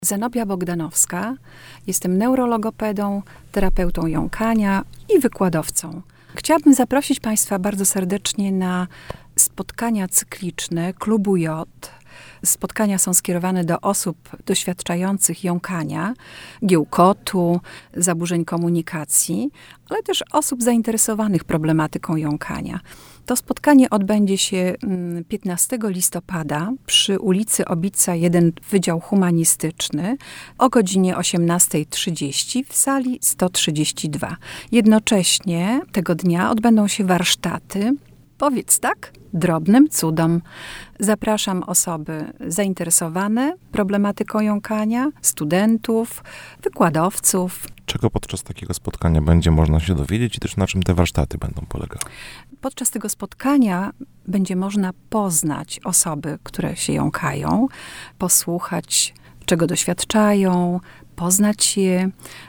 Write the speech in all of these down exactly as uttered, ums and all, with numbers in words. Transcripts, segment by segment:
Zenobia Bogdanowska. Jestem neurologopedą, terapeutą jąkania i wykładowcą. Chciałabym zaprosić Państwa bardzo serdecznie na spotkania cykliczne Klubu J. Spotkania są skierowane do osób doświadczających jąkania, giełkotu, zaburzeń komunikacji, ale też osób zainteresowanych problematyką jąkania. To spotkanie odbędzie się piętnastego listopada przy ulicy Obica jeden, Wydział Humanistyczny o godzinie osiemnasta trzydzieści w sali sto trzydzieści dwa. Jednocześnie tego dnia odbędą się warsztaty, powiedz tak, drobnym cudom. Zapraszam osoby zainteresowane problematyką jąkania, studentów, wykładowców. Czego podczas takiego spotkania będzie można się dowiedzieć i też na czym te warsztaty będą polegały? Podczas tego spotkania będzie można poznać osoby, które się jąkają, posłuchać, czego doświadczają, poznać je.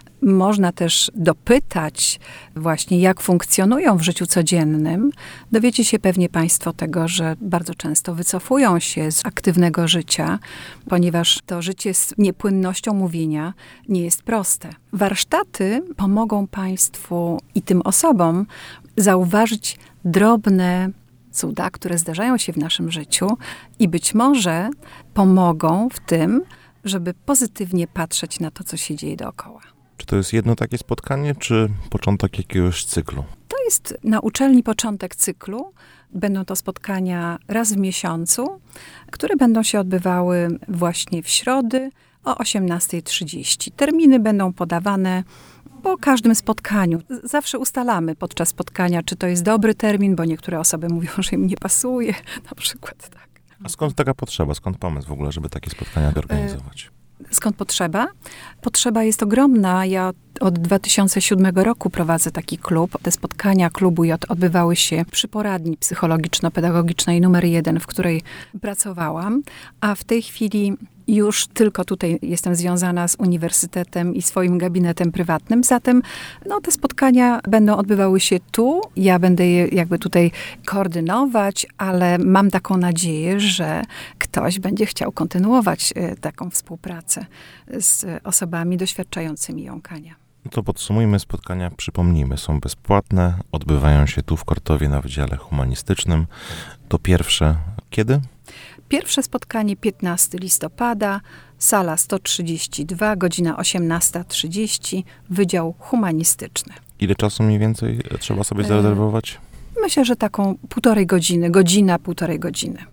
Można też dopytać właśnie, jak funkcjonują w życiu codziennym. Dowiecie się pewnie Państwo tego, że bardzo często wycofują się z aktywnego życia, ponieważ to życie z niepłynnością mówienia nie jest proste. Warsztaty pomogą Państwu i tym osobom zauważyć drobne cuda, które zdarzają się w naszym życiu i być może pomogą w tym, żeby pozytywnie patrzeć na to, co się dzieje dookoła. Czy to jest jedno takie spotkanie, czy początek jakiegoś cyklu? To jest na uczelni początek cyklu. Będą to spotkania raz w miesiącu, które będą się odbywały właśnie w środy o osiemnasta trzydzieści. Terminy będą podawane po każdym spotkaniu. Zawsze ustalamy podczas spotkania, czy to jest dobry termin, bo niektóre osoby mówią, że im nie pasuje, na przykład tak. A skąd taka potrzeba? Skąd pomysł w ogóle, żeby takie spotkania organizować? Skąd potrzeba? Potrzeba jest ogromna. Ja od dwa tysiące siódmego roku prowadzę taki klub. Te spotkania Klubu J odbywały się przy poradni psychologiczno-pedagogicznej numer jeden, w której pracowałam, a w tej chwili już tylko tutaj jestem związana z uniwersytetem i swoim gabinetem prywatnym. Zatem no, te spotkania będą odbywały się tu. Ja będę je jakby tutaj koordynować, ale mam taką nadzieję, że ktoś będzie chciał kontynuować y, taką współpracę z osobami doświadczającymi jąkania. No to podsumujmy spotkania, przypomnijmy, są bezpłatne, odbywają się tu w Kortowie na Wydziale Humanistycznym. To pierwsze kiedy? Pierwsze spotkanie piętnastego listopada, sala sto trzydzieści dwa, godzina osiemnasta trzydzieści, Wydział Humanistyczny. Ile czasu mniej więcej trzeba sobie zarezerwować? Myślę, że taką półtorej godziny, godzina, półtorej godziny.